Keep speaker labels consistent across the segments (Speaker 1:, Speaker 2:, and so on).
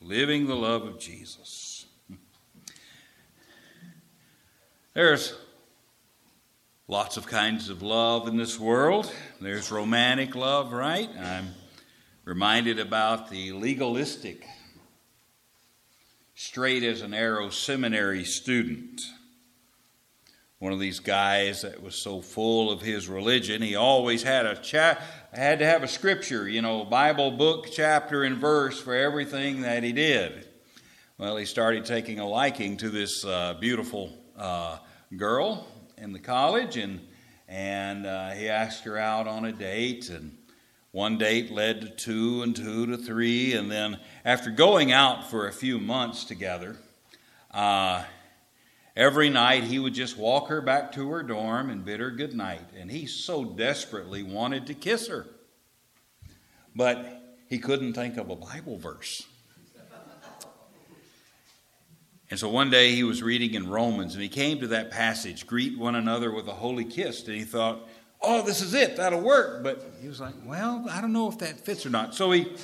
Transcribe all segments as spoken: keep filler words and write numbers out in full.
Speaker 1: Living the love of Jesus. There's lots of kinds of love in this world. There's romantic love, right? I'm reminded about the legalistic, straight as an arrow seminary student. One of these guys that was so full of his religion, he always had a cha- had to have a scripture, you know, Bible book, chapter, and verse for everything that he did. Well, he started taking a liking to this uh, beautiful uh, girl in the college, and and uh, he asked her out on a date, and one date led to two, and two to three, and then after going out for a few months together, uh, every night he would just walk her back to her dorm and bid her good night. And he so desperately wanted to kiss her. But he couldn't think of a Bible verse. And so one day he was reading in Romans and he came to that passage, greet one another with a holy kiss. And he thought, oh, this is it, that'll work. But he was like, well, I don't know if that fits or not. So he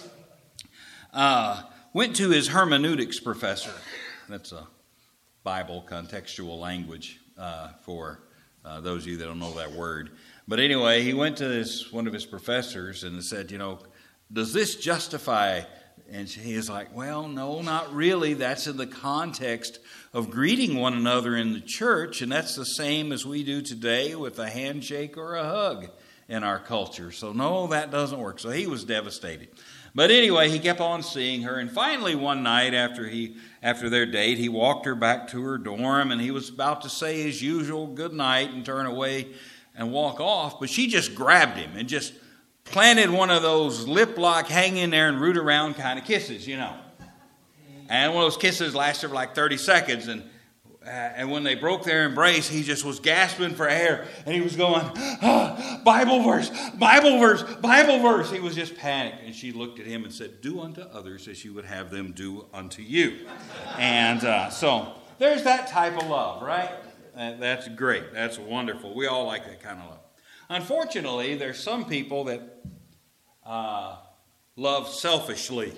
Speaker 1: uh, went to his hermeneutics professor. That's a Bible contextual language uh, for uh, those of you that don't know that word. But anyway, he went to this one of his professors and said, you know, does this justify? And he is like, well, no, not really. That's in the context of greeting one another in the church, and that's the same as we do today with a handshake or a hug in our culture. So no, that doesn't work. So he was devastated. But anyway, he kept on seeing her, and finally one night after he after their date, he walked her back to her dorm, and he was about to say his usual good night and turn away and walk off, but she just grabbed him and just planted one of those lip lock, hang in there and root around kind of kisses, you know. And one of those kisses lasted for like thirty seconds, and Uh, and when they broke their embrace, he just was gasping for air. And he was going, oh, Bible verse, Bible verse, Bible verse. He was just panicked. And she looked at him and said, do unto others as you would have them do unto you. And uh, so there's that type of love, right? Uh, that's great. That's wonderful. We all like that kind of love. Unfortunately, there's some people that uh, love selfishly.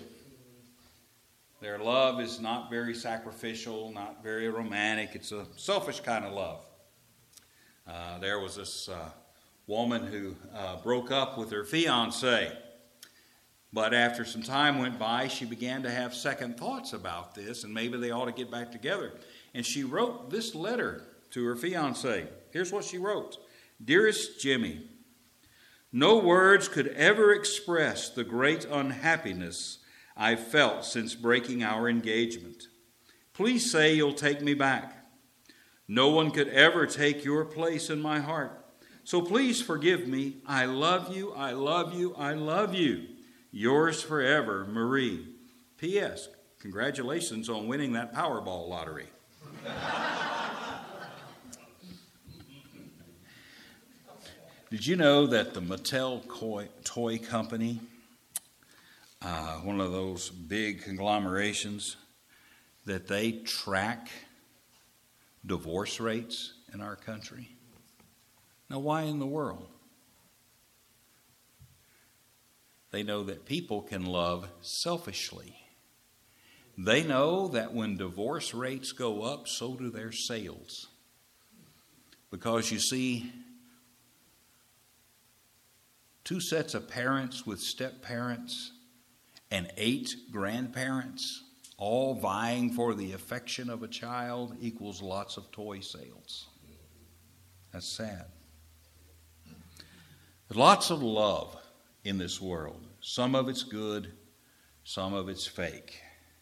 Speaker 1: Their love is not very sacrificial, not very romantic. It's a selfish kind of love. Uh, there was this uh, woman who uh, broke up with her fiancé. But after some time went by, she began to have second thoughts about this, and maybe they ought to get back together. And she wrote this letter to her fiancé. Here's what she wrote. Dearest Jimmy, no words could ever express the great unhappiness I've felt since breaking our engagement. Please say you'll take me back. No one could ever take your place in my heart. So please forgive me. I love you, I love you, I love you. Yours forever, Marie. P S. Congratulations on winning that Powerball lottery. Did you know that the Mattel toy company, Uh, one of those big conglomerations, that they track divorce rates in our country? Now, why in the world? They know that people can love selfishly. They know that when divorce rates go up, so do their sales. Because you see, two sets of parents with step-parents and eight grandparents all vying for the affection of a child equals lots of toy sales. That's sad. There's lots of love in this world. Some of it's good, some of it's fake.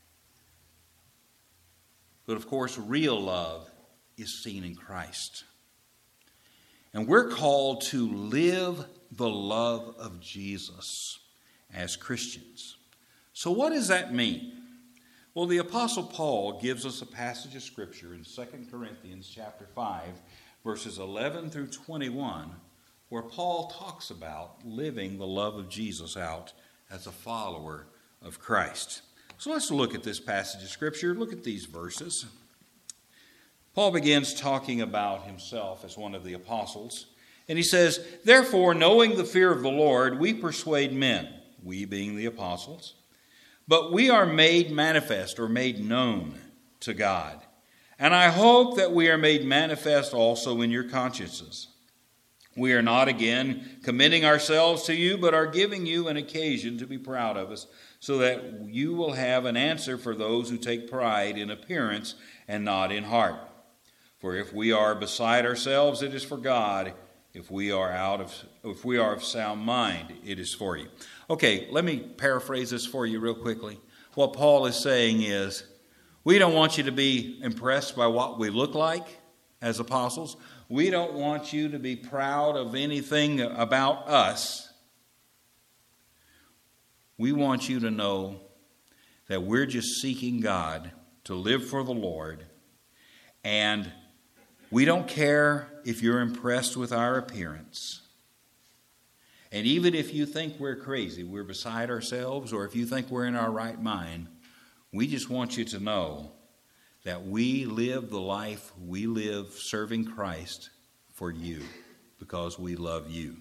Speaker 1: But of course, real love is seen in Christ. And we're called to live the love of Jesus as Christians. So what does that mean? Well, the Apostle Paul gives us a passage of Scripture in Second Corinthians chapter five, verses eleven through twenty-one, where Paul talks about living the love of Jesus out as a follower of Christ. So let's look at this passage of Scripture. Look at these verses. Paul begins talking about himself as one of the apostles, and he says, therefore, knowing the fear of the Lord, we persuade men, we being the apostles, But we are made manifest or made known to God. And I hope that we are made manifest also in your consciences. We are not again commending ourselves to you, but are giving you an occasion to be proud of us, so that you will have an answer for those who take pride in appearance and not in heart. For if we are beside ourselves, it is for God. If we are out of, if we are of sound mind, it is for you. Okay, let me paraphrase this for you real quickly. What Paul is saying is, we don't want you to be impressed by what we look like as apostles. We don't want you to be proud of anything about us. We want you to know that we're just seeking God to live for the Lord. And we don't care if you're impressed with our appearance. And even if you think we're crazy, we're beside ourselves, or if you think we're in our right mind, we just want you to know that we live the life we live serving Christ for you because we love you. And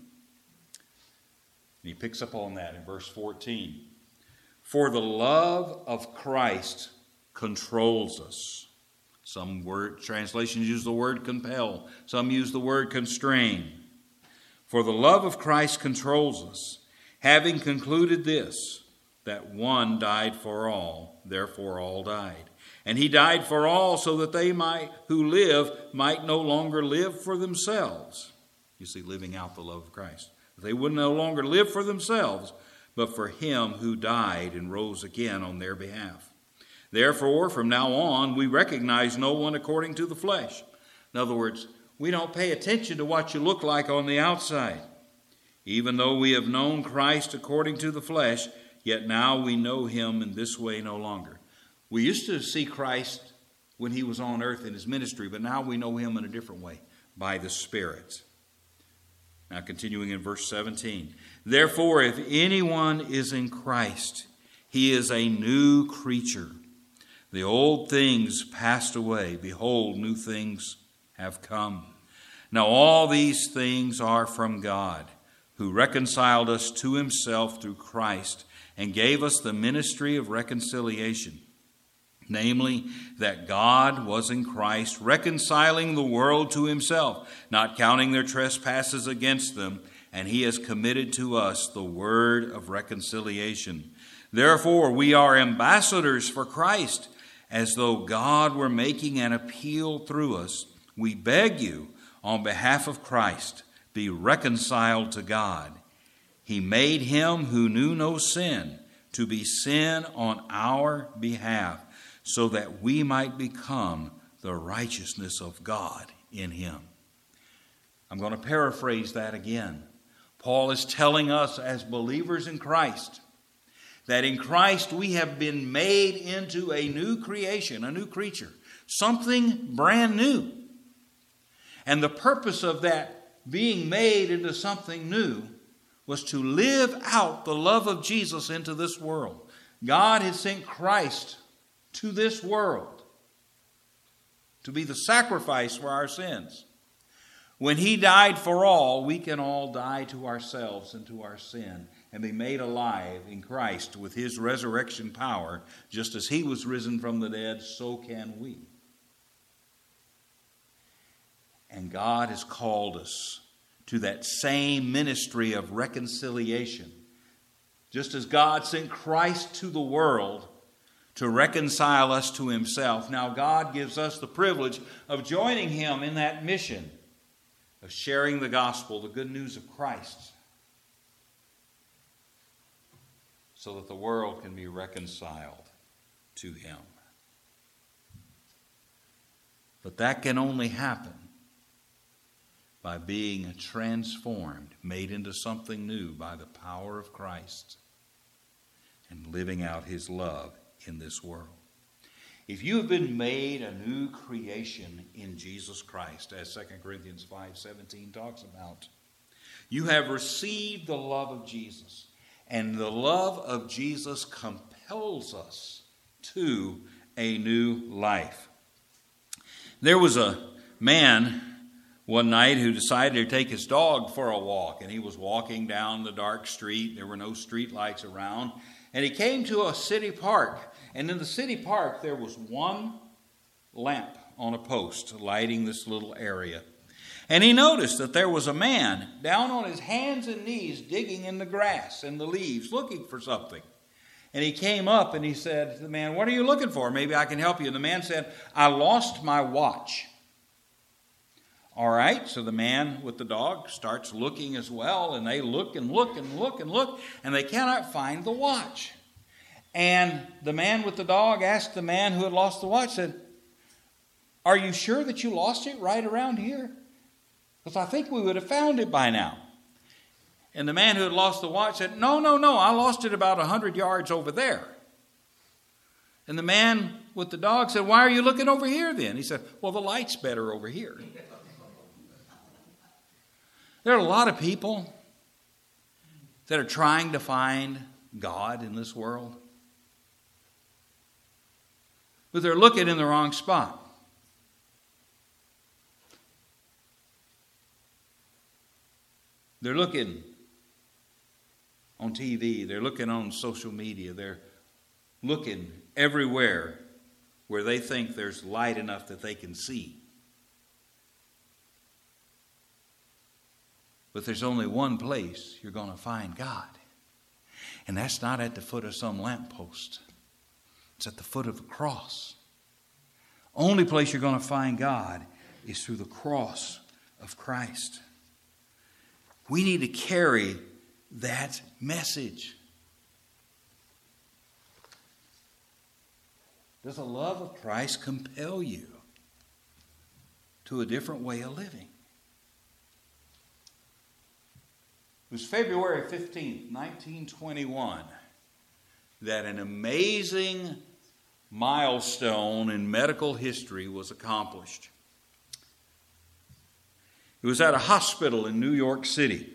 Speaker 1: he picks up on that in verse fourteen. For the love of Christ controls us. Some word translations use the word compel. Some use the word constrain. For the love of Christ controls us, having concluded this, that one died for all, therefore all died. And he died for all so that they might who live might no longer live for themselves. You see, living out the love of Christ. They would no longer live for themselves, but for him who died and rose again on their behalf. Therefore, from now on, we recognize no one according to the flesh. In other words, we don't pay attention to what you look like on the outside. Even though we have known Christ according to the flesh, yet now we know him in this way no longer. We used to see Christ when he was on earth in his ministry, but now we know him in a different way, by the Spirit. Now continuing in verse seventeen. Therefore, if anyone is in Christ, he is a new creature. The old things passed away. Behold, new things have come. Now all these things are from God, who reconciled us to himself through Christ and gave us the ministry of reconciliation. Namely, that God was in Christ, reconciling the world to himself, not counting their trespasses against them, and he has committed to us the word of reconciliation. Therefore, we are ambassadors for Christ, as though God were making an appeal through us. We beg you, on behalf of Christ, be reconciled to God. He made him who knew no sin to be sin on our behalf, so that we might become the righteousness of God in him. I'm going to paraphrase that again. Paul is telling us as believers in Christ that in Christ we have been made into a new creation, a new creature, something brand new. And the purpose of that being made into something new was to live out the love of Jesus into this world. God had sent Christ to this world to be the sacrifice for our sins. When he died for all, we can all die to ourselves and to our sin and be made alive in Christ with his resurrection power. Just as he was risen from the dead, so can we. And God has called us to that same ministry of reconciliation. Just as God sent Christ to the world to reconcile us to himself, now God gives us the privilege of joining him in that mission of sharing the gospel, the good news of Christ, so that the world can be reconciled to him. But that can only happen by being transformed, made into something new by the power of Christ and living out his love in this world. If you have been made a new creation in Jesus Christ, as Second Corinthians five seventeen talks about, you have received the love of Jesus, and the love of Jesus compels us to a new life. There was a man one night who decided to take his dog for a walk, and he was walking down the dark street. There were no street lights around, And he came to a city park. And in the city park, there was one lamp on a post lighting this little area. And he noticed that there was a man down on his hands and knees digging in the grass and the leaves, looking for something. And he came up and he said to the man, "What are you looking for? Maybe I can help you." And the man said, "I lost my watch." All right, so the man with the dog starts looking as well, and they look and look and look and look, and they cannot find the watch. And the man with the dog asked the man who had lost the watch, said, "Are you sure that you lost it right around here? Because I think we would have found it by now." And the man who had lost the watch said, "No, no, no, I lost it about a hundred yards over there." And the man with the dog said, "Why are you looking over here then?" He said, "Well, the light's better over here." There are a lot of people that are trying to find God in this world, but they're looking in the wrong spot. They're looking on T V. They're looking on social media. They're looking everywhere where they think there's light enough that they can see. But there's only one place you're going to find God. And that's not at the foot of some lamppost. It's at the foot of the cross. Only place you're going to find God is through the cross of Christ. We need to carry that message. Does the love of Christ compel you to a different way of living? It was February fifteenth, nineteen twenty-one, that an amazing milestone in medical history was accomplished. It was at a hospital in New York City.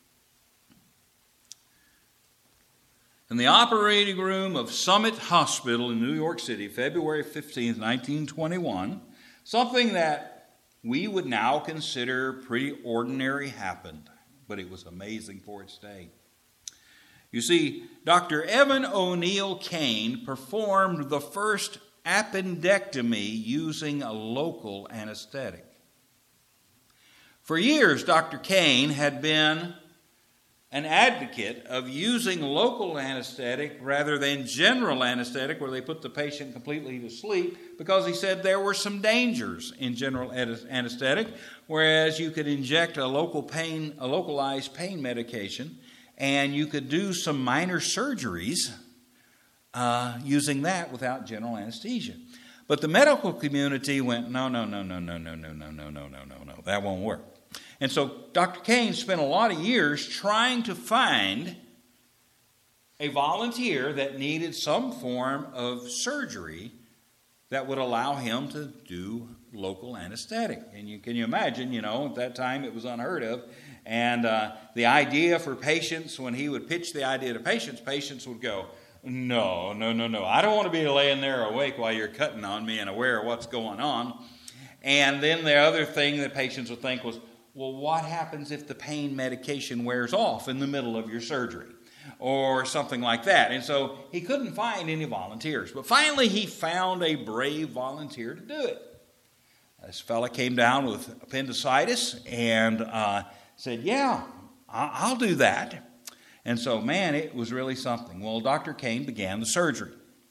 Speaker 1: In the operating room of Summit Hospital in New York City, February fifteenth, nineteen twenty-one, something that we would now consider pretty ordinary happened, but it was amazing for its day. You see, Doctor Evan O'Neill Kane performed the first appendectomy using a local anesthetic. For years, Doctor Kane had been an advocate of using local anesthetic rather than general anesthetic, where they put the patient completely to sleep, because he said there were some dangers in general anesthetic, whereas you could inject a local pain, a localized pain medication, and you could do some minor surgeries uh, using that without general anesthesia. But the medical community went, no, no, no, no, no, no, no, no, no, no, no, no, no, that won't work. And so Doctor Kane spent a lot of years trying to find a volunteer that needed some form of surgery that would allow him to do local anesthetic. And you can you imagine, you know, at that time it was unheard of. And uh, the idea for patients, when he would pitch the idea to patients, patients would go, no, no, no, no. I don't want to be laying there awake while you're cutting on me and aware of what's going on. And then the other thing that patients would think was, well, what happens if the pain medication wears off in the middle of your surgery? Or something like that. And so he couldn't find any volunteers. But finally he found a brave volunteer to do it. This fella came down with appendicitis and uh, said, yeah, I'll do that. And so, man, it was really something. Well, Doctor Kane began the surgery.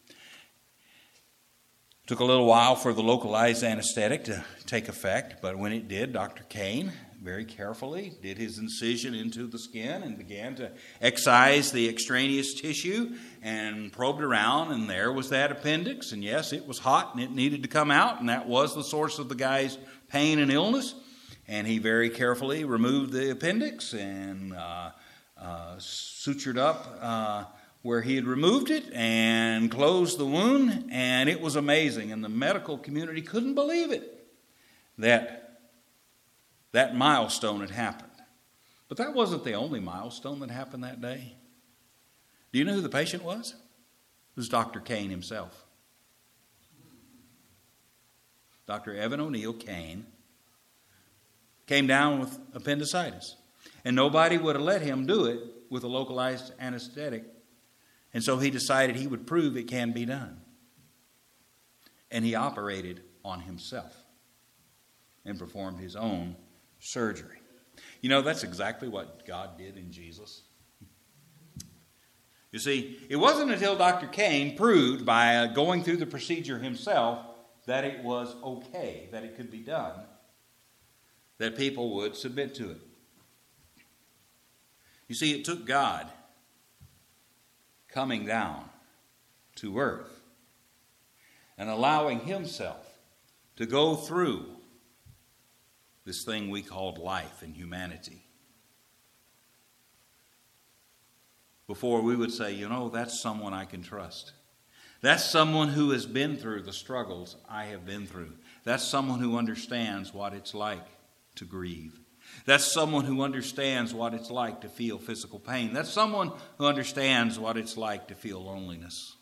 Speaker 1: It took a little while for the localized anesthetic to take effect, but when it did, Doctor Kane very carefully did his incision into the skin and began to excise the extraneous tissue and probed around, and there was that appendix. And yes, it was hot and it needed to come out, and that was the source of the guy's pain and illness. And he very carefully removed the appendix and uh, uh, sutured up uh, where he had removed it and closed the wound, and it was amazing. And the medical community couldn't believe it, that that milestone had happened. But that wasn't the only milestone that happened that day. Do you know who the patient was? It was Doctor Kane himself. Doctor Evan O'Neill Kane came down with appendicitis. And nobody would have let him do it with a localized anesthetic And so he decided he would prove it can be done. And he operated on himself and performed his own surgery. You know, that's exactly what God did in Jesus. You see, it wasn't until Doctor Kane proved by uh, going through the procedure himself that it was okay, that it could be done, that people would submit to it. You see, it took God coming down to earth and allowing himself to go through this thing we called life and humanity before we would say, you know, that's someone I can trust. That's someone who has been through the struggles I have been through. That's someone who understands what it's like to grieve. That's someone who understands what it's like to feel physical pain. That's someone who understands what it's like to feel loneliness.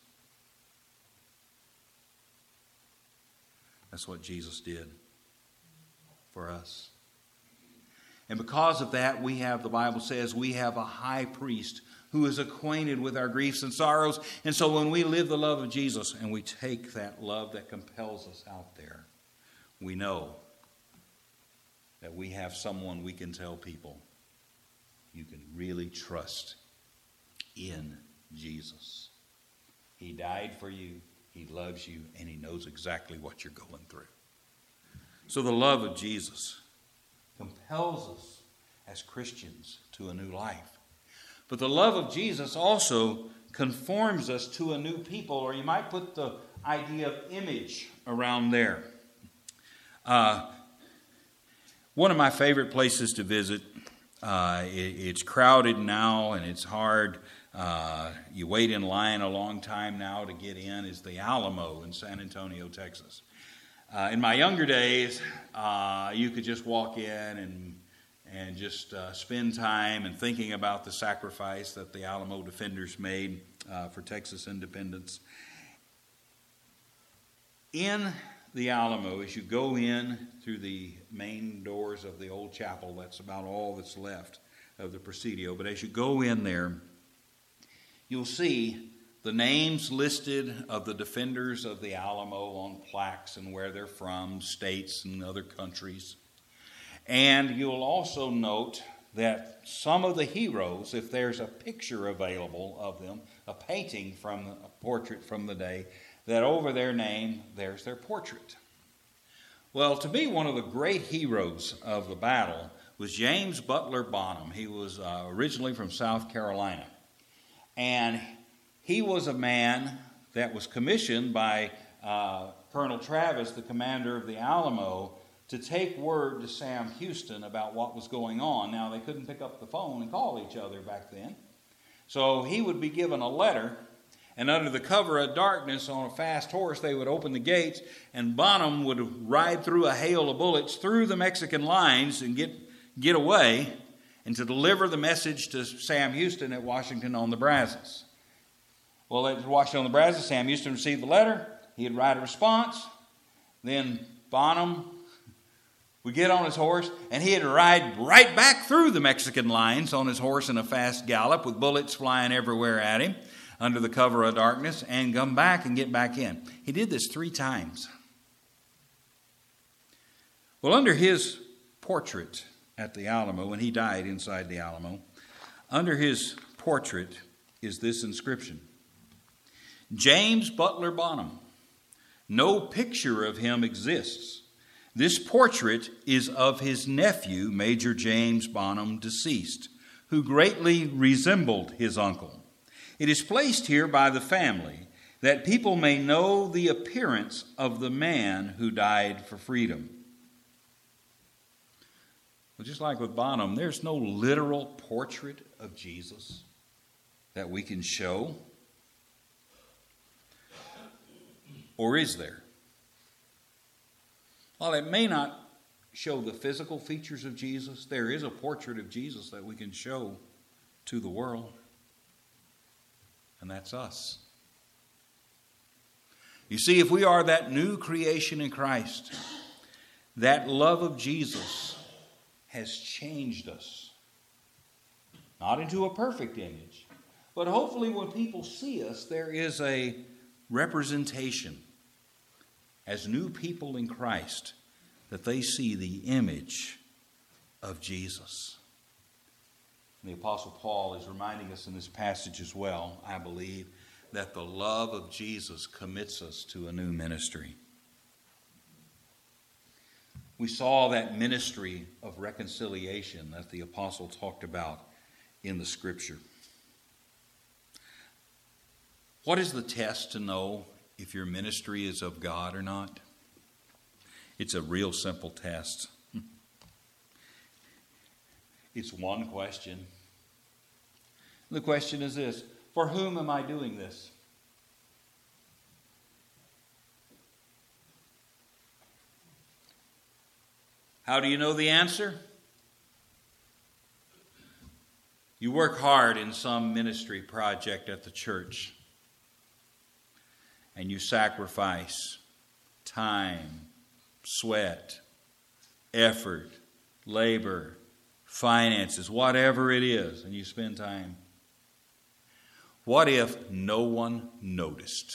Speaker 1: That's what Jesus did for us. And because of that, we have, the Bible says, we have a high priest who is acquainted with our griefs and sorrows. And so when we live the love of Jesus and we take that love that compels us out there, we know that we have someone we can tell people, you can really trust in Jesus. He died for you, he loves you, and he knows exactly what you're going through. So the love of Jesus compels us as Christians to a new life. But the love of Jesus also conforms us to a new people, or you might put the idea of image around there. Uh, one of my favorite places to visit, uh, it, it's crowded now and it's hard. Uh, you wait in line a long time now to get in, is the Alamo in San Antonio, Texas. Uh, in my younger days, uh, you could just walk in and and just uh, spend time and thinking about the sacrifice that the Alamo defenders made uh, for Texas independence. In the Alamo, as you go in through the main doors of the old chapel, that's about all that's left of the Presidio, but as you go in there, you'll see the names listed of the defenders of the Alamo on plaques and where they're from, states and other countries. And you'll also note that some of the heroes, if there's a picture available of them, a painting from a portrait from the day, that over their name, there's their portrait. Well, to me, one of the great heroes of the battle was James Butler Bonham. He was uh, originally from South Carolina. And he was a man that was commissioned by uh, Colonel Travis, the commander of the Alamo, to take word to Sam Houston about what was going on. Now, they couldn't pick up the phone and call each other back then. So he would be given a letter, and under the cover of darkness on a fast horse, they would open the gates, and Bonham would ride through a hail of bullets through the Mexican lines and get, get away, and to deliver the message to Sam Houston at Washington on the Brazos. Well, at Washington on the Brazos, Sam Houston received the letter. He'd write a response. Then Bonham would get on his horse, and he'd ride right back through the Mexican lines on his horse in a fast gallop with bullets flying everywhere at him under the cover of darkness, and come back and get back in. He did this three times. Well, under his portrait at the Alamo, when he died inside the Alamo, under his portrait is this inscription: James Butler Bonham. No picture of him exists. This portrait is of his nephew, Major James Bonham, deceased, who greatly resembled his uncle. It is placed here by the family that people may know the appearance of the man who died for freedom. Well, just like with Bonham, there's no literal portrait of Jesus that we can show. Or is there? While it may not show the physical features of Jesus, there is a portrait of Jesus that we can show to the world. And that's us. You see, if we are that new creation in Christ, that love of Jesus has changed us. Not into a perfect image, But hopefully when people see us, there is a representation as new people in Christ, that they see the image of Jesus. And the Apostle Paul is reminding us in this passage as well, I believe, that the love of Jesus commits us to a new ministry. We saw that ministry of reconciliation that the apostle talked about in the Scripture. What is the test to know if your ministry is of God or not? It's a real simple test. It's one question. The question is this: for whom am I doing this? How do you know the answer? You work hard in some ministry project at the church, and you sacrifice time, sweat, effort, labor, finances, whatever it is, and you spend time. What if no one noticed?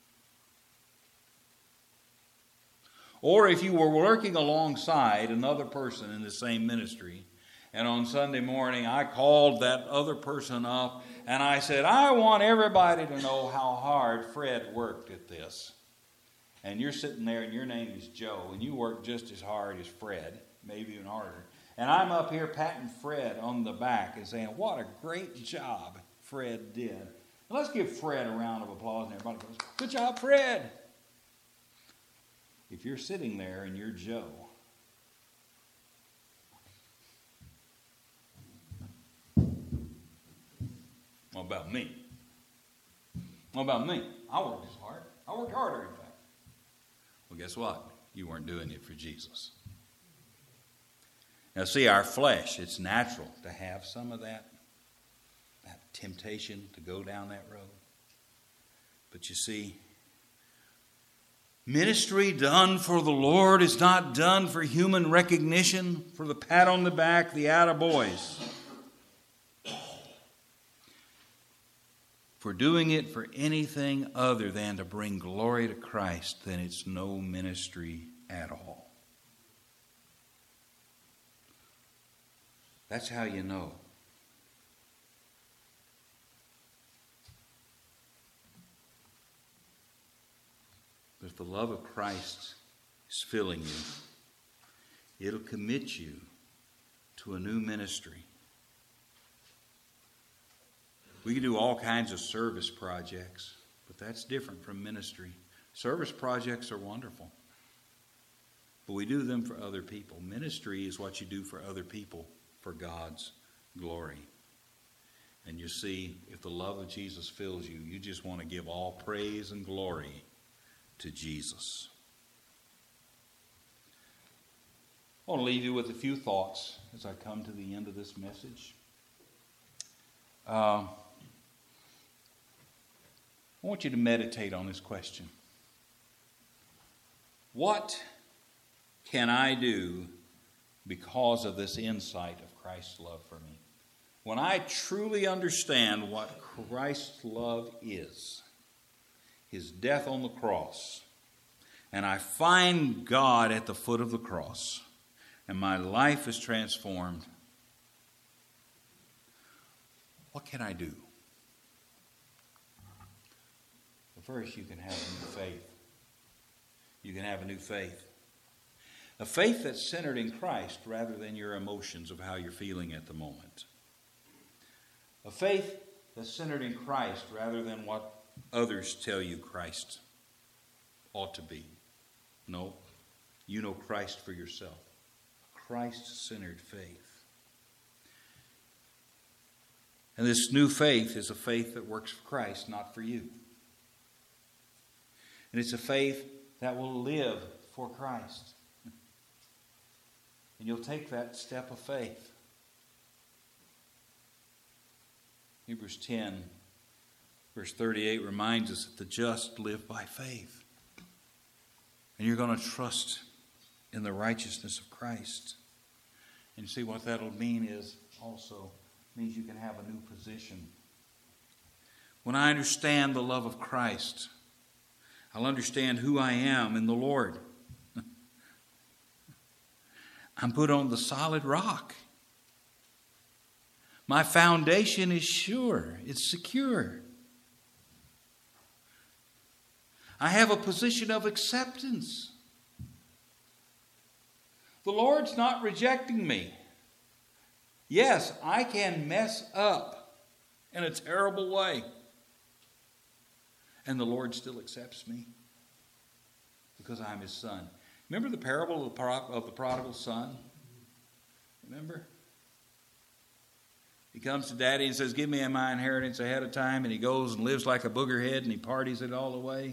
Speaker 1: Or if you were working alongside another person in the same ministry, and on Sunday morning I called that other person up and I said, I want everybody to know how hard Fred worked at this. And you're sitting there and your name is Joe, and you work just as hard as Fred, maybe even harder. And I'm up here patting Fred on the back and saying, what a great job Fred did. And let's give Fred a round of applause, and everybody goes, good job, Fred. If you're sitting there and you're Joe, what about me? What about me? I worked as hard. I worked harder, in fact. Well, guess what? You weren't doing it for Jesus. Now, see, our flesh, it's natural to have some of that, that temptation to go down that road. But you see, ministry done for the Lord is not done for human recognition, for the pat on the back, the attaboys. For doing it for anything other than to bring glory to Christ, then it's no ministry at all. That's how you know. But if the love of Christ is filling you, it'll commit you to a new ministry. We can do all kinds of service projects, but that's different from ministry. Service projects are wonderful, but we do them for other people. Ministry is what you do for other people for God's glory. And you see, if the love of Jesus fills you, you just want to give all praise and glory to Jesus. I want to leave you with a few thoughts as I come to the end of this message. Uh, I want you to meditate on this question. What can I do because of this insight of Christ's love for me? When I truly understand what Christ's love is, His death on the cross, and I find God at the foot of the cross, and my life is transformed, what can I do? Well, first, you can have a new faith. You can have a new faith. A faith that's centered in Christ rather than your emotions of how you're feeling at the moment. A faith that's centered in Christ rather than what others tell you Christ ought to be. No, you know Christ for yourself. Christ-centered faith. And this new faith is a faith that works for Christ, not for you. And it's a faith that will live for Christ. And you'll take that step of faith. Hebrews ten, verse thirty-eight reminds us that the just live by faith. And you're going to trust in the righteousness of Christ. And you see what that'll mean is also means you can have a new position When I understand the love of Christ, I'll understand who I am in the Lord. I'm put on the solid rock. My foundation is sure. It's secure. I have a position of acceptance. The Lord's not rejecting me. Yes, I can mess up in a terrible way. And the Lord still accepts me because I'm His son. Remember the parable of the, pro- of the prodigal son? Remember? He comes to daddy and says, give me my inheritance ahead of time. And he goes and lives like a boogerhead and he parties it all away.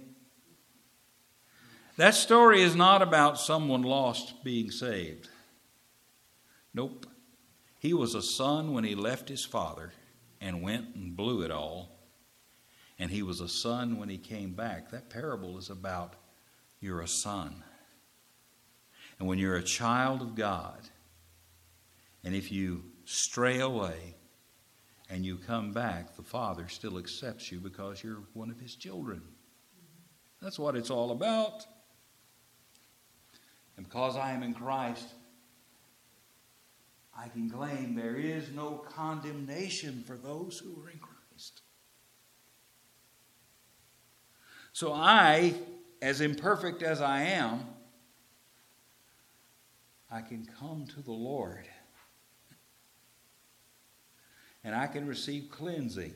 Speaker 1: That story is not about someone lost being saved. Nope. He was a son when he left his father and went and blew it all. And he was a son when he came back. That parable is about you're a son. And when you're a child of God, and if you stray away and you come back, the Father still accepts you because you're one of His children. That's what it's all about. And because I am in Christ, I can claim there is no condemnation for those who are in Christ. So I, as imperfect as I am, I can come to the Lord and I can receive cleansing.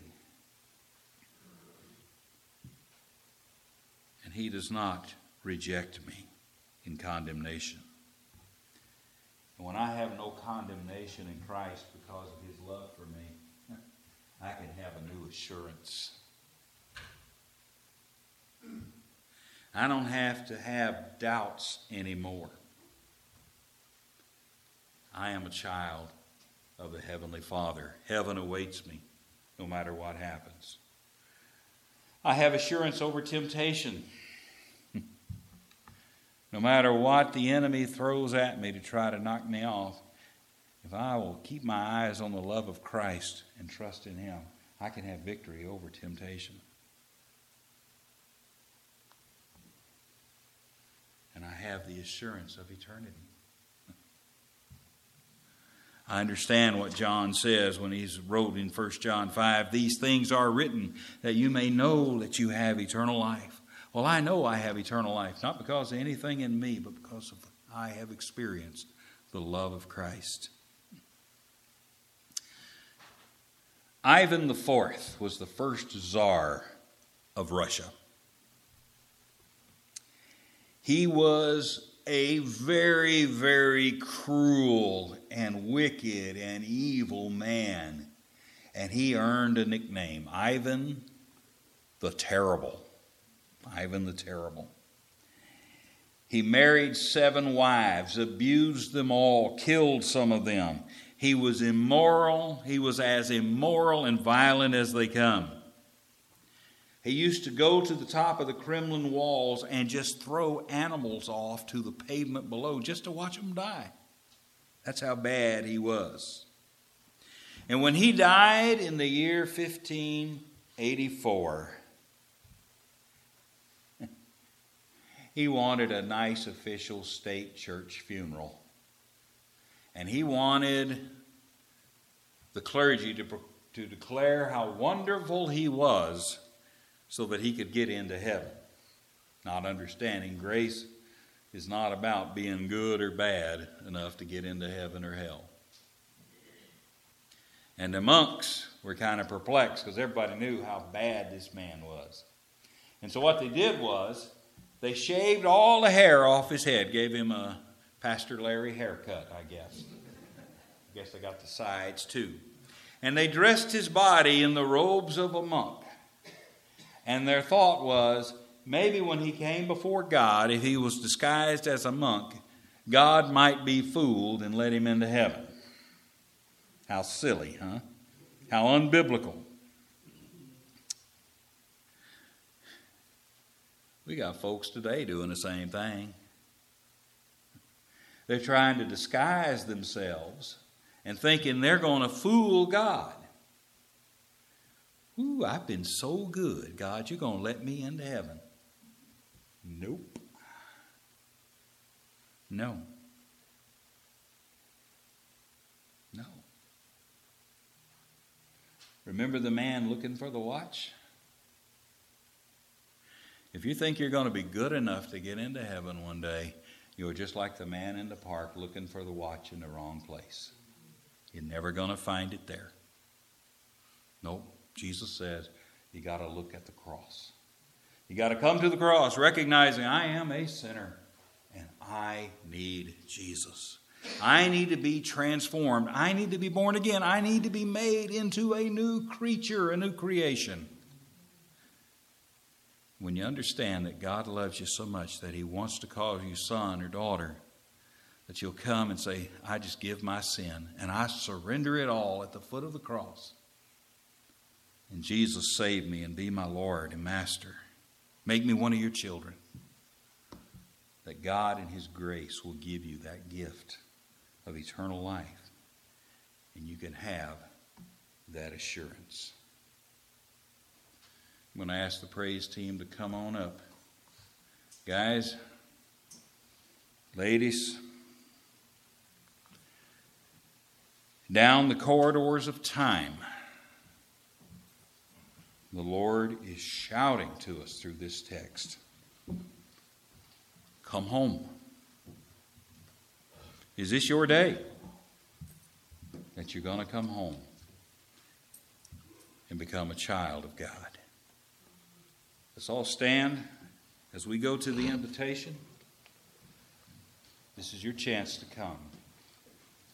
Speaker 1: And He does not reject me in condemnation. And when I have no condemnation in Christ because of His love for me, I can have a new assurance. I don't have to have doubts anymore. I am a child of the Heavenly Father. Heaven awaits me no matter what happens. I have assurance over temptation. No matter what the enemy throws at me to try to knock me off, if I will keep my eyes on the love of Christ and trust in Him, I can have victory over temptation. And I have the assurance of eternity. I understand what John says when he's wrote in First John five, these things are written that you may know that you have eternal life. Well, I know I have eternal life, not because of anything in me, but because of I have experienced the love of Christ. Ivan the Fourth was the first Tsar of Russia. He was a very, very cruel and wicked and evil man. And he earned a nickname, Ivan the Terrible. Ivan the Terrible. He married seven wives, abused them all, killed some of them. He was immoral. He was as immoral and violent as they come. He used to go to the top of the Kremlin walls and just throw animals off to the pavement below just to watch them die. That's how bad he was. And when he died in the year fifteen eighty-four, he wanted a nice official state church funeral. And he wanted the clergy to, to declare how wonderful he was so that he could get into heaven. Not understanding grace is not about being good or bad enough to get into heaven or hell. And the monks were kind of perplexed because everybody knew how bad this man was. And so what they did was they shaved all the hair off his head, gave him a Pastor Larry haircut, I guess. I guess they got the sides too. And they dressed his body in the robes of a monk. And their thought was, maybe when he came before God, if he was disguised as a monk, God might be fooled and let him into heaven. How silly, huh? How unbiblical. We got folks today doing the same thing. They're trying to disguise themselves and thinking they're going to fool God. Ooh, I've been so good, God, you're going to let me into heaven. Nope. No. No. Remember the man looking for the watch? If you think you're going to be good enough to get into heaven one day, you're just like the man in the park looking for the watch in the wrong place. You're never going to find it there. Nope. Jesus says you got to look at the cross. You got to come to the cross recognizing I am a sinner and I need Jesus. I need to be transformed. I need to be born again. I need to be made into a new creature, a new creation. When you understand that God loves you so much that he wants to call you son or daughter, that you'll come and say, I just give my sin and I surrender it all at the foot of the cross. And Jesus, save me and be my Lord and Master. Make me one of your children. That God in his grace will give you that gift of eternal life. And you can have that assurance. I'm going to ask the praise team to come on up. Guys, ladies, down the corridors of time, the Lord is shouting to us through this text. Come home. Is this your day that you're going to come home and become a child of God? Let's all stand as we go to the invitation. This is your chance to come.